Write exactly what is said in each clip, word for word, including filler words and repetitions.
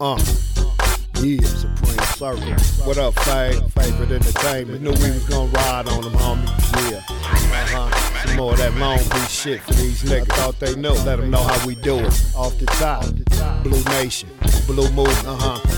Uh, yeah, Supreme Circle. What up, Fave? Favorite Entertainment. Knew we was gonna ride on them, homie. Yeah. Uh-huh. Some more of that Long Beach shit for these niggas. Thought they knew. Let them know how we do it. Off the top. Blue Nation. Blue Movement. Uh-huh.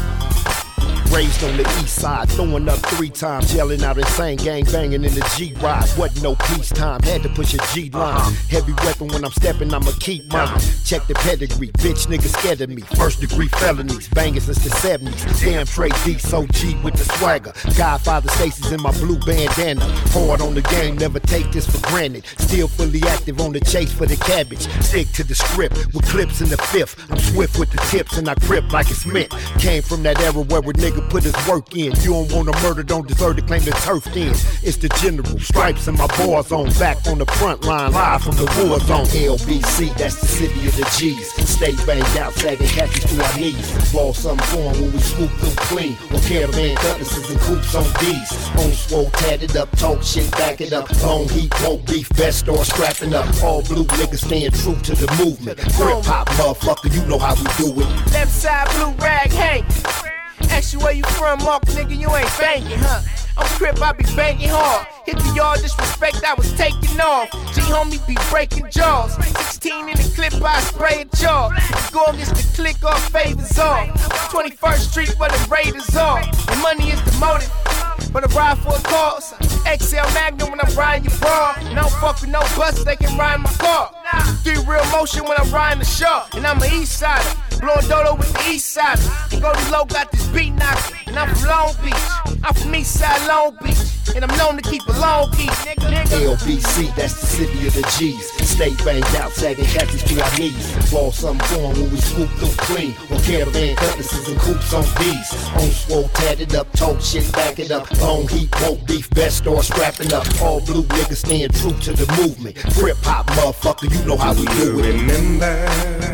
Raised on the east side, throwing up three times, yelling out insane, gang banging in the G-Ride. Wasn't no peacetime, had to push a G-line. Uh-huh. Heavy weapon when I'm stepping, I'ma keep mine. Check the pedigree, bitch niggas scared of me. First degree felonies, banging since the seventies. Damn Trey D, so G with the swagger. Godfather Stacy's in my blue bandana. Hard on the game, never take this for granted. Still fully active on the chase for the cabbage. Stick to the script with clips in the fifth. I'm swift with the tips and I grip like it's mint. Came from that era where a nigga put his work in. You don't want to murder, don't deserve to claim the turf then. It's the general, stripes and my bars on. Back on the front line, live from the war zone. L B C, that's the city of the G's. Stay banged out, sagging khakis to our knees. Ball something foreign when we swoop them clean. Or caravan cutlasses and coops on D's. On swole, tatted up, talk shit, back it up. Long heat, won't beef, best or strapping up. All blue niggas staying true to the movement. Grip hop, motherfucker, you know how we do it. Left side, blue rag, hey. Ask you where you from, Mark, nigga, you ain't banging, huh? I'm Crip, I be banging hard. Hit the yard, disrespect, I was taking off. G homie be breaking jaws. sixteen in the clip, I spray a jaw. Go against the click off, favors off. twenty-first Street where the Raiders are. And money is the motive, but I ride for a cause. X L Magnum when I'm riding your bra. And I don't fuck with no bus, they can ride my car. Three real motion when I'm riding the shark. And I'm an east sider, blowing dodo with the east side. And Goldie Low got this beat knocking. And I'm from Long Beach, I'm from east side Long Beach. And I'm known to keep a long key, nigga, nigga. L B C, that's the city of the G's. Stay banged out, sagging khakis to our knees. Ball something foreign when we swoop them clean. Or caravan cutlasses and coops on D's. On swole, tatted up, talk shit, back it up. Long heat, won't beef, best or strapping up. All blue niggas staying true to the movement. Grip hop, motherfucker, you know how we do it. Remember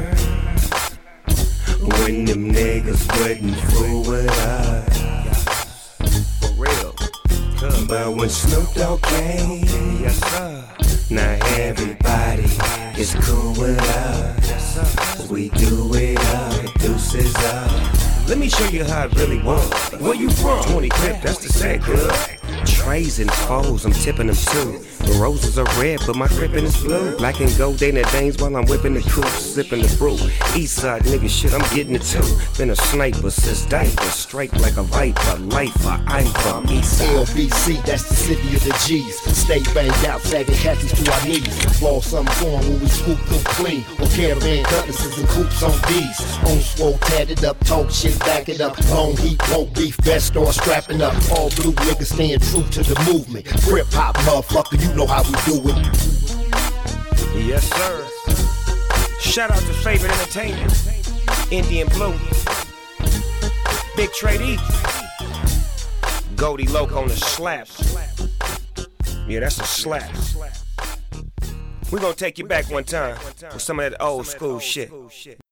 when them niggas wasn't fool with us? For real. But when Snoop Dogg came, yes sir, now everybody is cool with us. We do it up, deuces up. Let me show you how it really was. Where you from? twenty Crip, that's the sad good. Trays and foes, I'm tipping them too. The roses are red, but my Crippin' is blue. Black and gold, Dana Danes while I'm whipping the coupe, sipping the brew. Eastside nigga shit, I'm getting it too. Been a sniper since diaper, straight like a viper, lifer. I'm from Eastside. L B C, that's the city of the G's. Stay banged out, sagging khakis to our knees. Ball something foreign when we swoop them clean. Or caravan cutlasses and coops on D's. On swole, tatted up, talk shit, back it up. Long heat, won't beef, best or strapping up. All blue niggas staying true to the movement. Grip hop, motherfucker, you know how we do it. Yes, sir. Shout out to Favorite Entertainment, Indian Blue, Big Trey D, Goldie Loc on the slap. Yeah, that's a slap. We're gonna take you back one time with some of that old school shit.